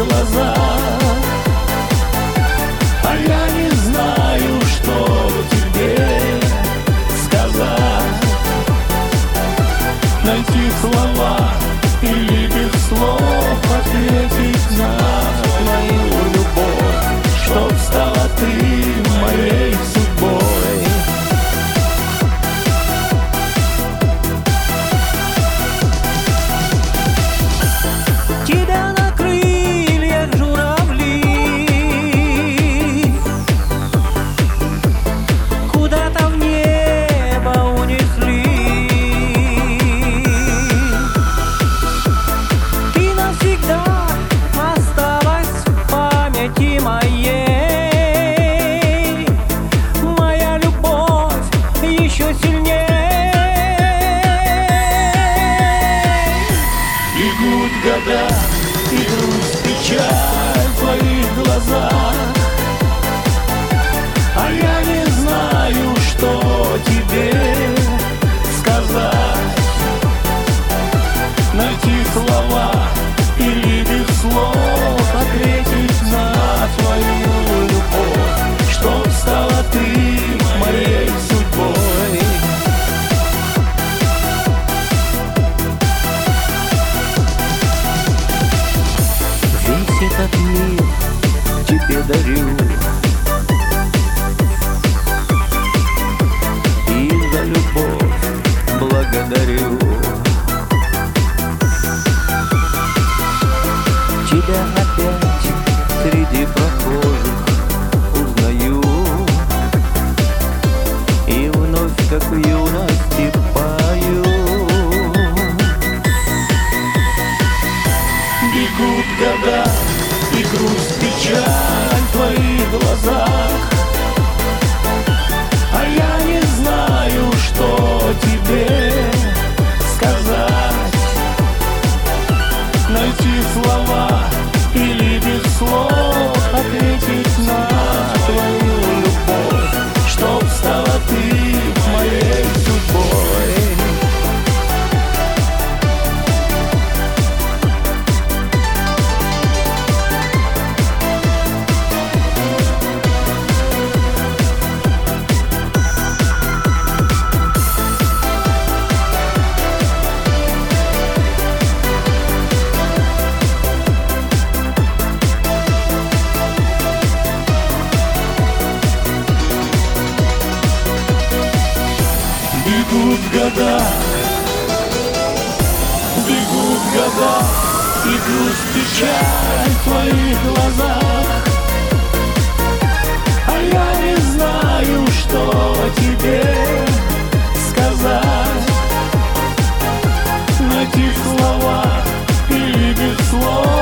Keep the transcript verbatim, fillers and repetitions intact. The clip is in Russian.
глазах. А я не знаю, что тебе сказать. Найти слова или без слов ответить на твою любовь, чтоб стала ты моей судьбой. Тебя на крыльях журавли куда-то в небо унесли. Ты навсегда осталась в памяти моей. Моя любовь еще сильнее. Бегут года, и грусть, печаль в твоих глазах. А я не знаю, что тебе сказать. Найти слова или без слов ответить на твою любовь, чтоб стала ты моей судьбой. Весь этот мир тебе дарю, и за любовь благодарю. Тебя опять среди прохожих узнаю, и вновь, как в юности, пою. Бегут года, и грусть, печаль в твоих глазах. А я не знаю, что тебе сказать. Найти слова или без слов ответить на твою любовь, чтоб стала ты моей судьбой. Бегут года, бегут года, и грусть, печаль в твоих глазах. А я не знаю, что тебе сказать. Найти слова или без слов